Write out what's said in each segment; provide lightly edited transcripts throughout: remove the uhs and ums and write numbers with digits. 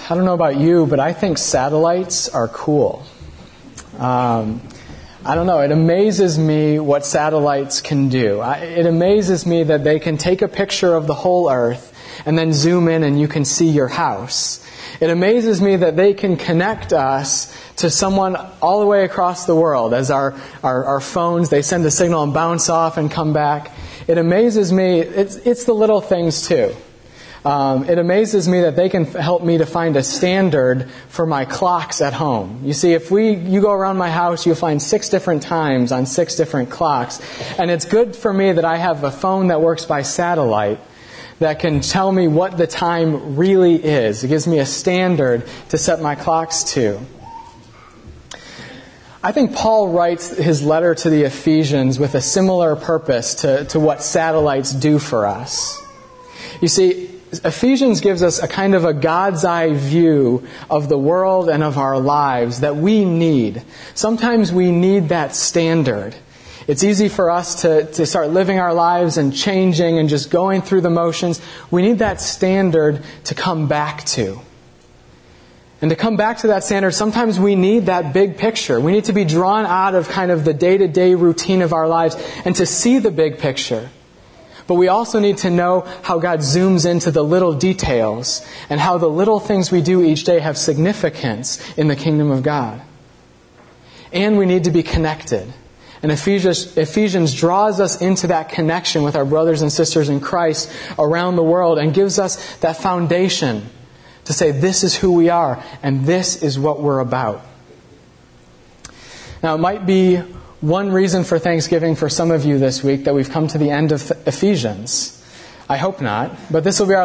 I don't know about you, but I think satellites are cool. I don't know. It amazes me what satellites can do. It amazes me that they can take a picture of the whole Earth and then zoom in and you can see your house. It amazes me that they can connect us to someone all the way across the world. As our phones, they send a signal and bounce off and come back. It amazes me. It's the little things too. It amazes me that they can help me to find a standard for my clocks at home. You see, if you go around my house, you'll find 6 different times on 6 different clocks. And it's good for me that I have a phone that works by satellite that can tell me what the time really is. It gives me a standard to set my clocks to. I think Paul writes his letter to the Ephesians with a similar purpose to what satellites do for us. You see, Ephesians gives us a kind of a God's eye view of the world and of our lives that we need. Sometimes we need that standard. It's easy for us to start living our lives and changing and just going through the motions. We need that standard to come back to. And to come back to that standard, sometimes we need that big picture. We need to be drawn out of kind of the day-to-day routine of our lives and to see the big picture. But we also need to know how God zooms into the little details and how the little things we do each day have significance in the kingdom of God. And we need to be connected. And Ephesians draws us into that connection with our brothers and sisters in Christ around the world and gives us that foundation to say this is who we are and this is what we're about. Now, it might be one reason for Thanksgiving for some of you this week that we've come to the end of Ephesians. I hope not, but this will be our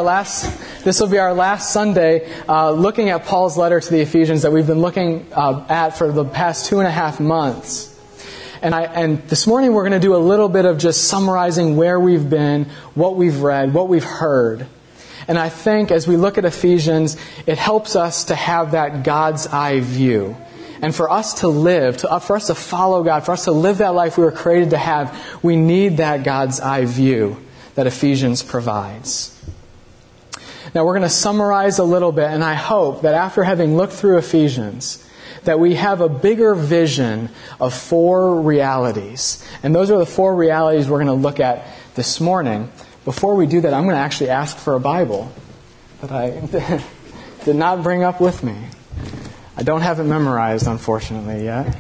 last Sunday looking at Paul's letter to the Ephesians that we've been looking at for the past 2.5 months. And this morning we're going to do a little bit of just summarizing where we've been, what we've read, what we've heard. And I think as we look at Ephesians, it helps us to have that God's eye view. And for us to live, for us to follow God, for us to live that life we were created to have, we need that God's eye view that Ephesians provides. Now we're going to summarize a little bit, and I hope that after having looked through Ephesians, that we have a bigger vision of 4 realities. And those are the 4 realities we're going to look at this morning. Before we do that, I'm going to actually ask for a Bible that I did not bring up with me. I don't have it memorized, unfortunately, yet.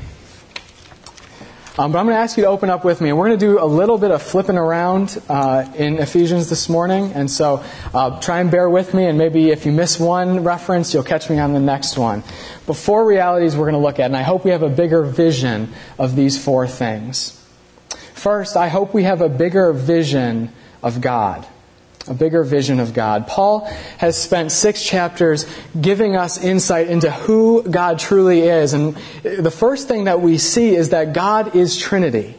But I'm going to ask you to open up with me. And we're going to do a little bit of flipping around in Ephesians this morning. And so try and bear with me. And maybe if you miss one reference, you'll catch me on the next one. But 4 realities we're going to look at. And I hope we have a bigger vision of these 4 things. First, I hope we have a bigger vision of God. A bigger vision of God. Paul has spent 6 chapters giving us insight into who God truly is. And the first thing that we see is that God is Trinity.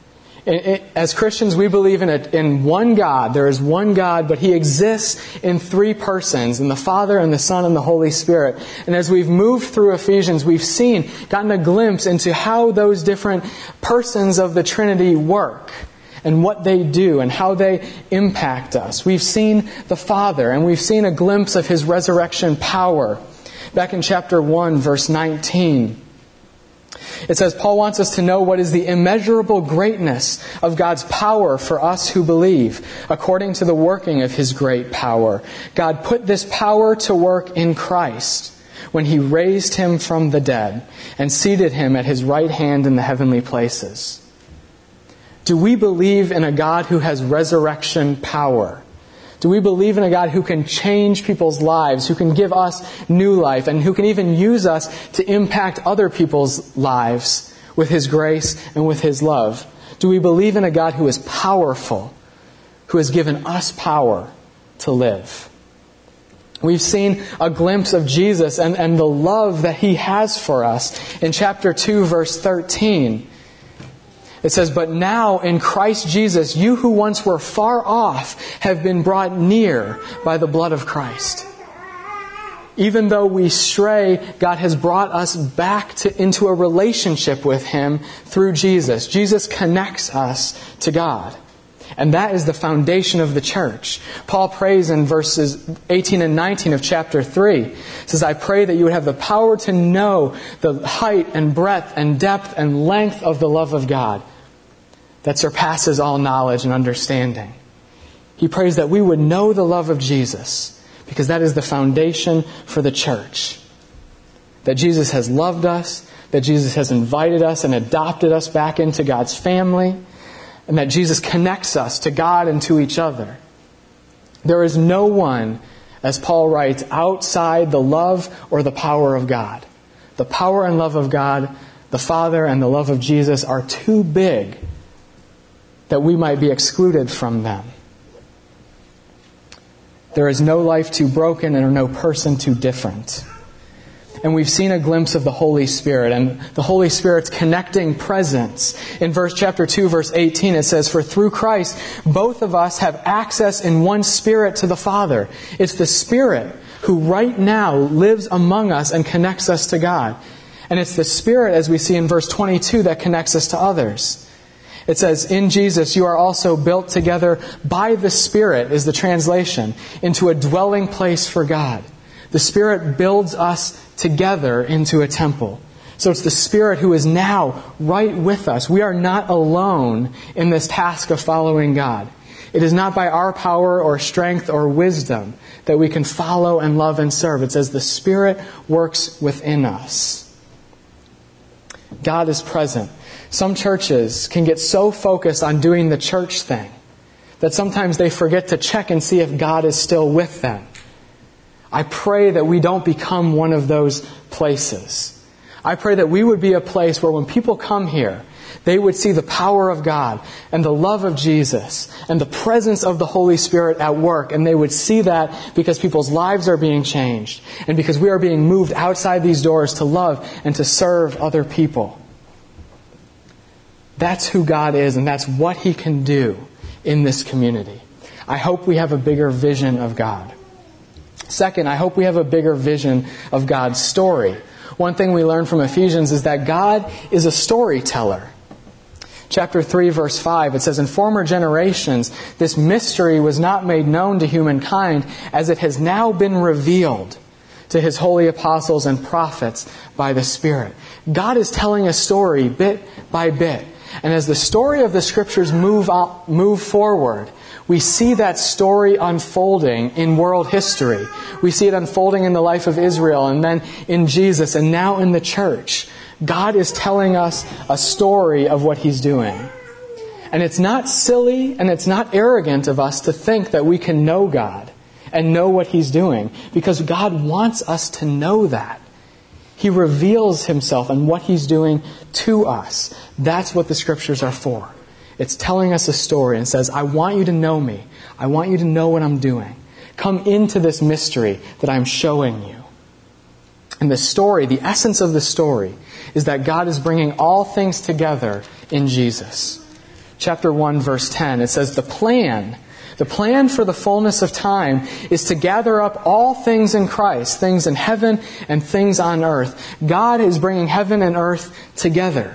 As Christians, we believe in one God. There is one God, but He exists in 3 persons, in the Father and the Son and the Holy Spirit. And as we've moved through Ephesians, we've gotten a glimpse into how those different persons of the Trinity work. And what they do and how they impact us. We've seen the Father and we've seen a glimpse of His resurrection power. Back in chapter 1, verse 19. It says, Paul wants us to know what is the immeasurable greatness of God's power for us who believe, according to the working of His great power. God put this power to work in Christ when He raised Him from the dead and seated Him at His right hand in the heavenly places. Do we believe in a God who has resurrection power? Do we believe in a God who can change people's lives, who can give us new life, and who can even use us to impact other people's lives with His grace and with His love? Do we believe in a God who is powerful, who has given us power to live? We've seen a glimpse of Jesus and the love that He has for us in chapter 2, verse 13. It says, but now in Christ Jesus, you who once were far off have been brought near by the blood of Christ. Even though we stray, God has brought us back into a relationship with Him through Jesus. Jesus connects us to God. And that is the foundation of the church. Paul prays in verses 18 and 19 of chapter 3. He says, I pray that you would have the power to know the height and breadth and depth and length of the love of God that surpasses all knowledge and understanding. He prays that we would know the love of Jesus, because that is the foundation for the church. That Jesus has loved us, that Jesus has invited us and adopted us back into God's family, and that Jesus connects us to God and to each other. There is no one, as Paul writes, outside the love or the power of God. The power and love of God, the Father, and the love of Jesus are too big that we might be excluded from them. There is no life too broken and no person too different. And we've seen a glimpse of the Holy Spirit and the Holy Spirit's connecting presence. In chapter 2, verse 18, it says, for through Christ, both of us have access in one Spirit to the Father. It's the Spirit who right now lives among us and connects us to God. And it's the Spirit, as we see in verse 22, that connects us to others. It says, in Jesus you are also built together by the Spirit, is the translation, into a dwelling place for God. The Spirit builds us together into a temple. So it's the Spirit who is now right with us. We are not alone in this task of following God. It is not by our power or strength or wisdom that we can follow and love and serve. It says the Spirit works within us. God is present. Some churches can get so focused on doing the church thing that sometimes they forget to check and see if God is still with them. I pray that we don't become one of those places. I pray that we would be a place where when people come here, they would see the power of God and the love of Jesus and the presence of the Holy Spirit at work. And they would see that because people's lives are being changed and because we are being moved outside these doors to love and to serve other people. That's who God is, and that's what He can do in this community. I hope we have a bigger vision of God. Second, I hope we have a bigger vision of God's story. One thing we learn from Ephesians is that God is a storyteller. Chapter 3, verse 5, it says, in former generations, this mystery was not made known to humankind as it has now been revealed to His holy apostles and prophets by the Spirit. God is telling a story bit by bit. And as the story of the Scriptures move forward, we see that story unfolding in world history. We see it unfolding in the life of Israel and then in Jesus and now in the church. God is telling us a story of what He's doing. And it's not silly and it's not arrogant of us to think that we can know God and know what He's doing, because God wants us to know that. He reveals Himself and what He's doing to us. That's what the Scriptures are for. It's telling us a story and says, I want you to know me. I want you to know what I'm doing. Come into this mystery that I'm showing you. And the story, the essence of the story, is that God is bringing all things together in Jesus. Chapter 1, verse 10, it says, the plan for the fullness of time is to gather up all things in Christ, things in heaven and things on earth. God is bringing heaven and earth together.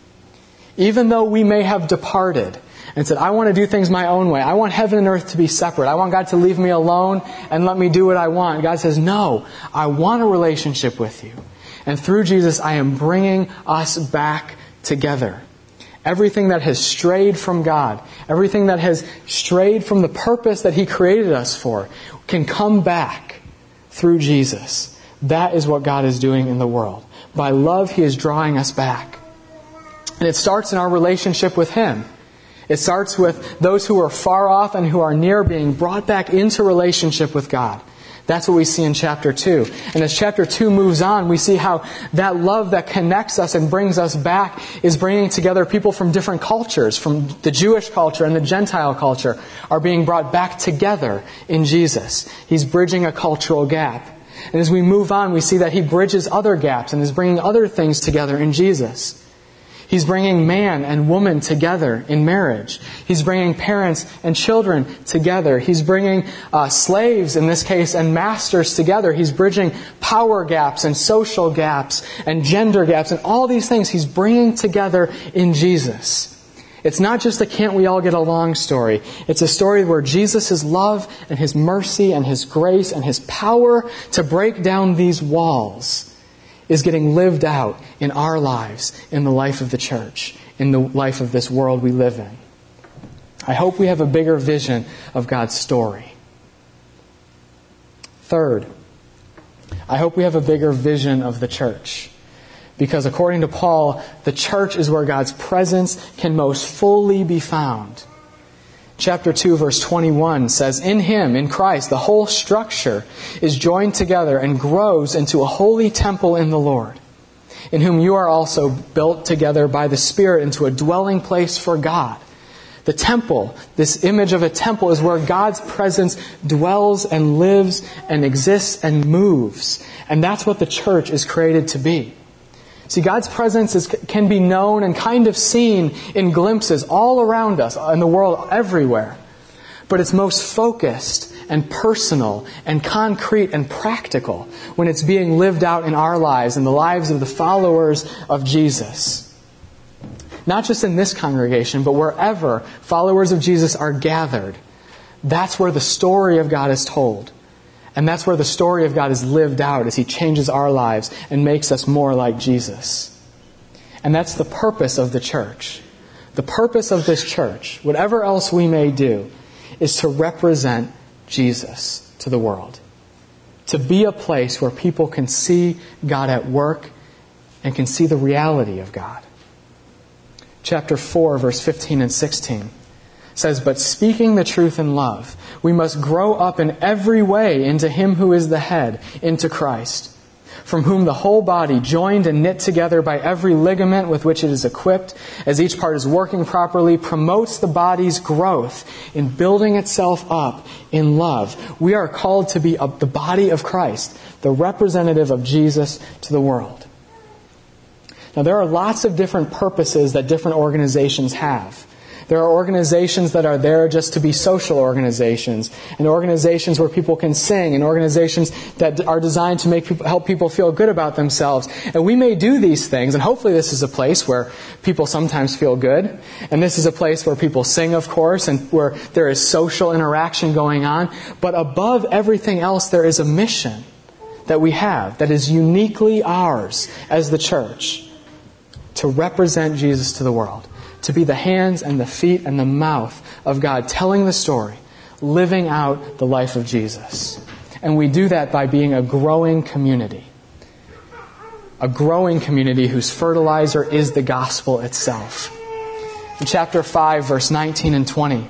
Even though we may have departed and said, I want to do things my own way. I want heaven and earth to be separate. I want God to leave me alone and let me do what I want. God says, no, I want a relationship with you. And through Jesus, I am bringing us back together. Everything that has strayed from God, everything that has strayed from the purpose that He created us for, can come back through Jesus. That is what God is doing in the world. By love, He is drawing us back. And it starts in our relationship with Him. It starts with those who are far off and who are near being brought back into relationship with God. That's what we see in chapter 2. And as chapter 2 moves on, we see how that love that connects us and brings us back is bringing together people from different cultures, from the Jewish culture and the Gentile culture, are being brought back together in Jesus. He's bridging a cultural gap. And as we move on, we see that He bridges other gaps and is bringing other things together in Jesus. He's bringing man and woman together in marriage. He's bringing parents and children together. He's bringing slaves, in this case, and masters together. He's bridging power gaps and social gaps and gender gaps and all these things He's bringing together in Jesus. It's not just a can't we all get along story. It's a story where Jesus' love and His mercy and His grace and His power to break down these walls is getting lived out in our lives, in the life of the church, in the life of this world we live in. I hope we have a bigger vision of God's story. Third, I hope we have a bigger vision of the church. Because according to Paul, the church is where God's presence can most fully be found. Chapter 2, verse 21 says, "In Him, in Christ, the whole structure is joined together and grows into a holy temple in the Lord, in whom you are also built together by the Spirit into a dwelling place for God." The temple, this image of a temple, is where God's presence dwells and lives and exists and moves. And that's what the church is created to be. See, God's presence can be known and kind of seen in glimpses all around us, in the world, everywhere. But it's most focused and personal and concrete and practical when it's being lived out in our lives and the lives of the followers of Jesus. Not just in this congregation, but wherever followers of Jesus are gathered. That's where the story of God is told. And that's where the story of God is lived out as He changes our lives and makes us more like Jesus. And that's the purpose of the church. The purpose of this church, whatever else we may do, is to represent Jesus to the world. To be a place where people can see God at work and can see the reality of God. Chapter 4, verse 15 and 16 says, "But speaking the truth in love, we must grow up in every way into Him who is the head, into Christ, from whom the whole body, joined and knit together by every ligament with which it is equipped, as each part is working properly, promotes the body's growth in building itself up in love." We are called to be the body of Christ, the representative of Jesus to the world. Now, there are lots of different purposes that different organizations have. There are organizations that are there just to be social organizations, and organizations where people can sing, and organizations that are designed to help people feel good about themselves. And we may do these things, and hopefully this is a place where people sometimes feel good. And this is a place where people sing, of course, and where there is social interaction going on. But above everything else, there is a mission that we have that is uniquely ours as the church, to represent Jesus to the world. To be the hands and the feet and the mouth of God, telling the story, living out the life of Jesus. And we do that by being a growing community. A growing community whose fertilizer is the gospel itself. In chapter 5, verse 19 and 20,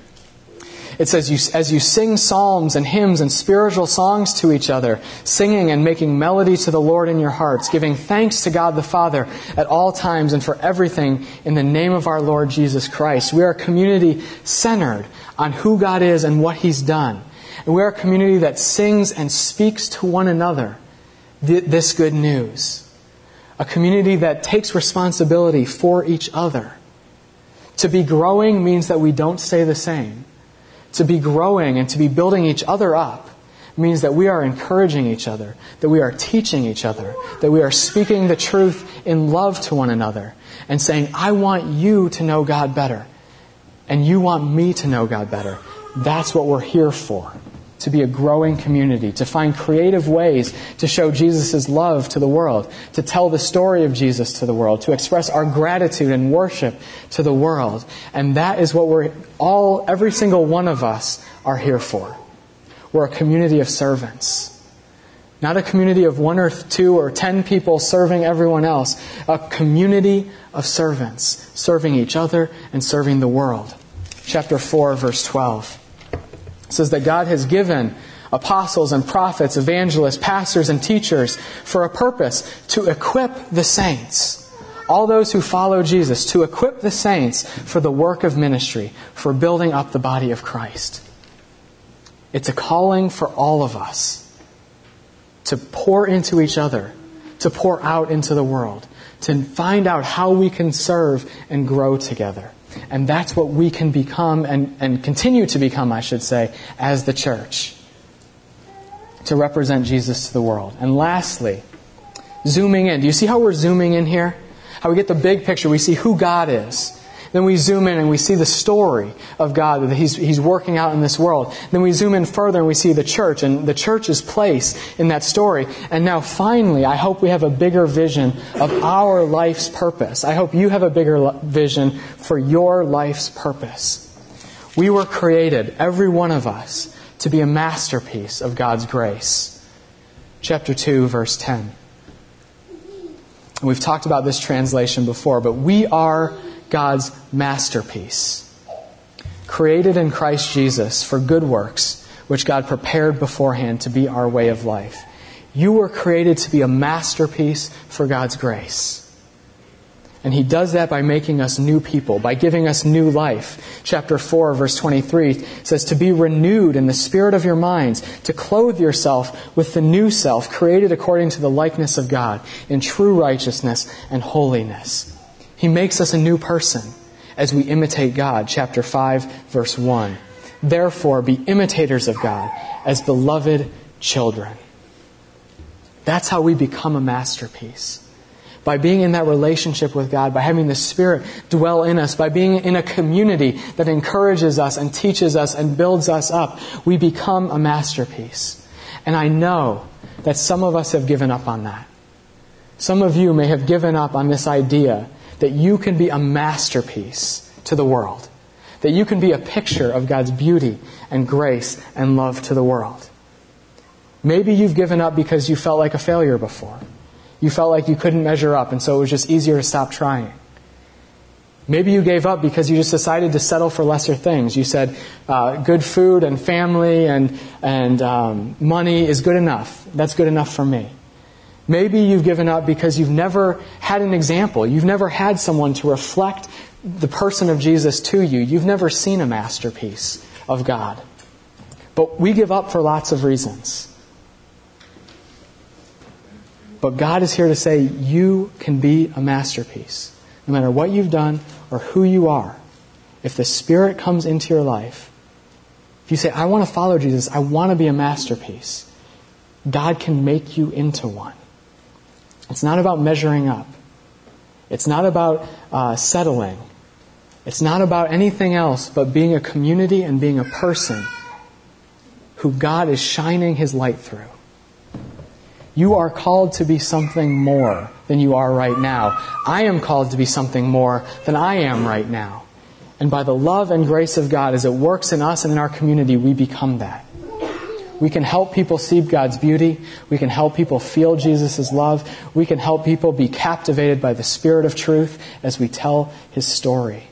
it says, "As you sing psalms and hymns and spiritual songs to each other, singing and making melody to the Lord in your hearts, giving thanks to God the Father at all times and for everything in the name of our Lord Jesus Christ." We are a community centered on who God is and what He's done. And we are a community that sings and speaks to one another this good news. A community that takes responsibility for each other. To be growing means that we don't stay the same. To be growing and to be building each other up means that we are encouraging each other, that we are teaching each other, that we are speaking the truth in love to one another and saying, "I want you to know God better, and you want me to know God better." That's what we're here for. To be a growing community, to find creative ways to show Jesus' love to the world, to tell the story of Jesus to the world, to express our gratitude and worship to the world. And that is what every single one of us are here for. We're a community of servants. Not a community of 1 or 2 or 10 people serving everyone else. A community of servants, serving each other and serving the world. Chapter 4, verse 12. It says that God has given apostles and prophets, evangelists, pastors and teachers for a purpose, to equip the saints. All those who follow Jesus, to equip the saints for the work of ministry, for building up the body of Christ. It's a calling for all of us to pour into each other, to pour out into the world, to find out how we can serve and grow together. And that's what we can become and continue to become, I should say, as the church. To represent Jesus to the world. And lastly, zooming in. Do you see how we're zooming in here? How we get the big picture. We see who God is. Then we zoom in and we see the story of God that He's working out in this world. Then we zoom in further and we see the church and the church's place in that story. And now finally, I hope we have a bigger vision of our life's purpose. I hope you have a bigger vision for your life's purpose. We were created, every one of us, to be a masterpiece of God's grace. Chapter 2, verse 10. We've talked about this translation before, but we are God's masterpiece, created in Christ Jesus for good works, which God prepared beforehand to be our way of life. You were created to be a masterpiece for God's grace. And He does that by making us new people, by giving us new life. Chapter 4, verse 23 says, to be renewed in the spirit of your minds, to clothe yourself with the new self, created according to the likeness of God, in true righteousness and holiness. He makes us a new person as we imitate God. Chapter 5, verse 1. Therefore, be imitators of God as beloved children. That's how we become a masterpiece. By being in that relationship with God, by having the Spirit dwell in us, by being in a community that encourages us and teaches us and builds us up, we become a masterpiece. And I know that some of us have given up on that. Some of you may have given up on this idea that you can be a masterpiece to the world. That you can be a picture of God's beauty and grace and love to the world. Maybe you've given up because you felt like a failure before. You felt like you couldn't measure up, and so it was just easier to stop trying. Maybe you gave up because you just decided to settle for lesser things. You said, good food and family and money is good enough. That's good enough for me. Maybe you've given up because you've never had an example. You've never had someone to reflect the person of Jesus to you. You've never seen a masterpiece of God. But we give up for lots of reasons. But God is here to say you can be a masterpiece. No matter what you've done or who you are. If the Spirit comes into your life, if you say, I want to follow Jesus, I want to be a masterpiece, God can make you into one. It's not about measuring up. It's not about settling. It's not about anything else but being a community and being a person who God is shining His light through. You are called to be something more than you are right now. I am called to be something more than I am right now. And by the love and grace of God, as it works in us and in our community, we become that. We can help people see God's beauty. We can help people feel Jesus' love. We can help people be captivated by the Spirit of truth as we tell His story.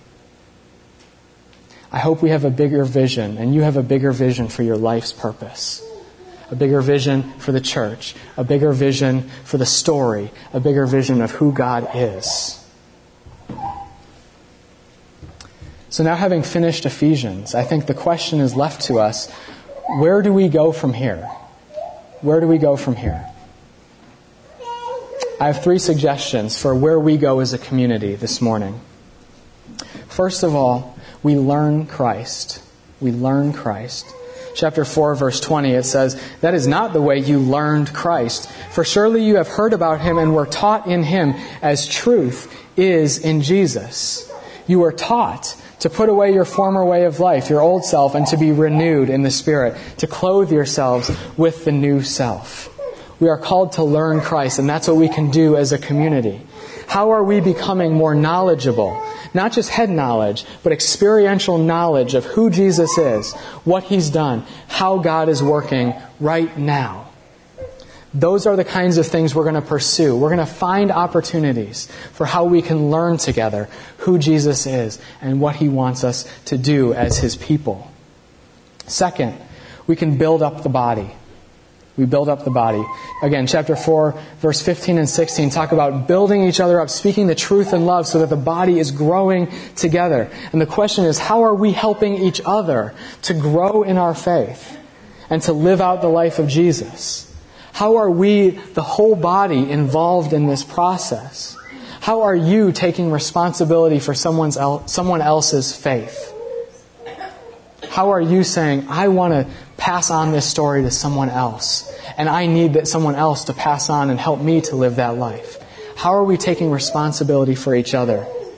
I hope we have a bigger vision, and you have a bigger vision for your life's purpose. A bigger vision for the church. A bigger vision for the story. A bigger vision of who God is. So now, having finished Ephesians, I think the question is left to us, where do we go from here? Where do we go from here? I have 3 suggestions for where we go as a community this morning. First of all, we learn Christ. We learn Christ. Chapter 4, verse 20, it says, "That is not the way you learned Christ. For surely you have heard about Him and were taught in Him, as truth is in Jesus. You were taught to put away your former way of life, your old self, and to be renewed in the Spirit, to clothe yourselves with the new self." We are called to learn Christ, and that's what we can do as a community. How are we becoming more knowledgeable? Not just head knowledge, but experiential knowledge of who Jesus is, what He's done, how God is working right now. Those are the kinds of things we're going to pursue. We're going to find opportunities for how we can learn together who Jesus is and what He wants us to do as His people. Second, we can build up the body. We build up the body. Again, chapter 4, verse 15 and 16 talk about building each other up, speaking the truth in love so that the body is growing together. And the question is, how are we helping each other to grow in our faith and to live out the life of Jesus? How are we, the whole body, involved in this process? How are you taking responsibility for someone else's faith? How are you saying, I want to pass on this story to someone else, and I need someone else to pass on and help me to live that life? How are we taking responsibility for each other?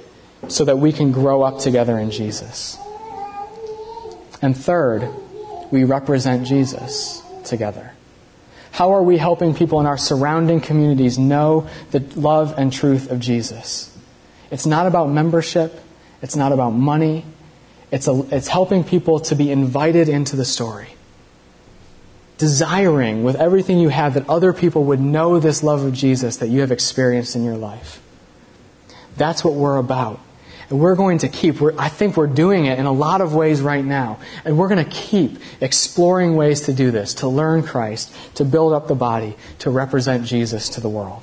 so that we can grow up together in Jesus. And third, we represent Jesus together. How are we helping people in our surrounding communities know the love and truth of Jesus? It's not about membership. It's not about money. It's helping people to be invited into the story. Desiring with everything you have that other people would know this love of Jesus that you have experienced in your life. That's what we're about. And we're going to keep, I think we're doing it in a lot of ways right now. And we're going to keep exploring ways to do this, to learn Christ, to build up the body, to represent Jesus to the world.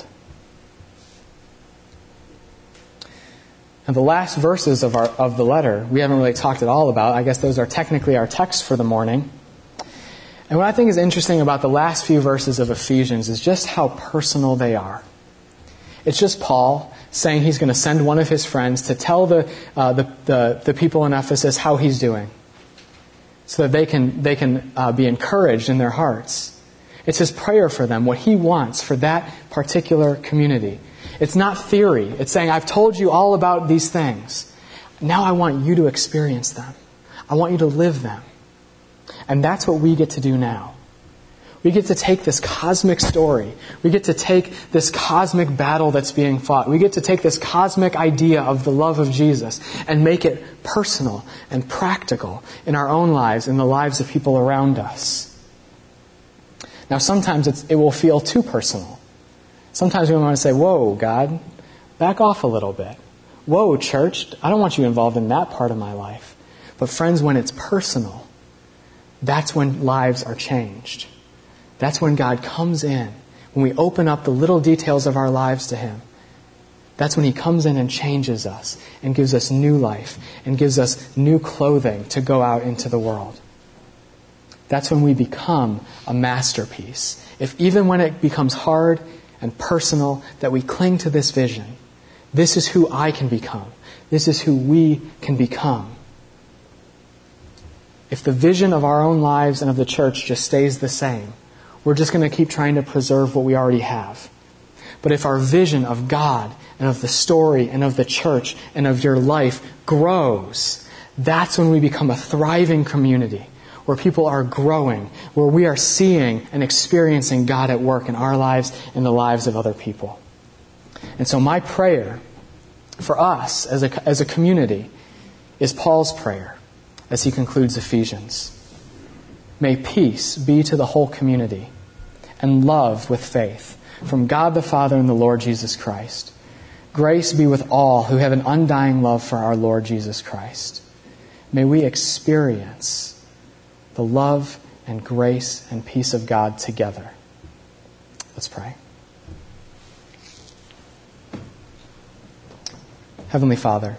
And the last verses of the letter, we haven't really talked at all about. I guess those are technically our text for the morning. And what I think is interesting about the last few verses of Ephesians is just how personal they are. It's just Paul saying he's going to send one of his friends to tell the people in Ephesus how he's doing, so that they can be encouraged in their hearts. It's his prayer for them, what he wants for that particular community. It's not theory. It's saying, I've told you all about these things. Now I want you to experience them. I want you to live them. And that's what we get to do now. We get to take this cosmic story. We get to take this cosmic battle that's being fought. We get to take this cosmic idea of the love of Jesus and make it personal and practical in our own lives, in the lives of people around us. Now, sometimes it will feel too personal. Sometimes we want to say, whoa, God, back off a little bit. Whoa, church, I don't want you involved in that part of my life. But friends, when it's personal, that's when lives are changed. That's when God comes in. When we open up the little details of our lives to Him. That's when He comes in and changes us and gives us new life and gives us new clothing to go out into the world. That's when we become a masterpiece. If even when it becomes hard and personal, that we cling to this vision. This is who I can become. This is who we can become. If the vision of our own lives and of the church just stays the same, we're just going to keep trying to preserve what we already have. But if our vision of God and of the story and of the church and of your life grows, that's when we become a thriving community, where people are growing, where we are seeing and experiencing God at work in our lives and the lives of other people. And so my prayer for us as a community is Paul's prayer as he concludes Ephesians. May peace be to the whole community and love with faith from God the Father and the Lord Jesus Christ. Grace be with all who have an undying love for our Lord Jesus Christ. May we experience the love and grace and peace of God together. Let's pray. Heavenly Father,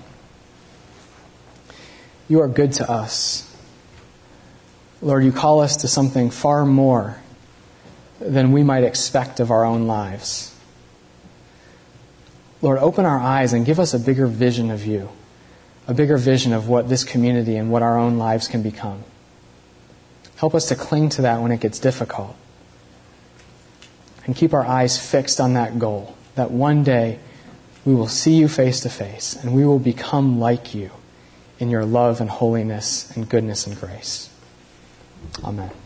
You are good to us. Lord, You call us to something far more than we might expect of our own lives. Lord, open our eyes and give us a bigger vision of You, a bigger vision of what this community and what our own lives can become. Help us to cling to that when it gets difficult. And keep our eyes fixed on that goal, that one day we will see You face to face and we will become like You in Your love and holiness and goodness and grace. Amen.